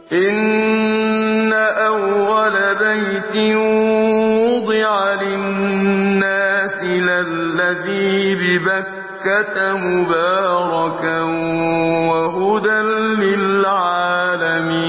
إِنَّ أَوَّلَ بَيْتٍ وُضِعَ لِلنَّاسِ لَلَّذِي بِبَكَّةَ مُبَارَكًا وَهُدًى لِّلْعَالَمِينَ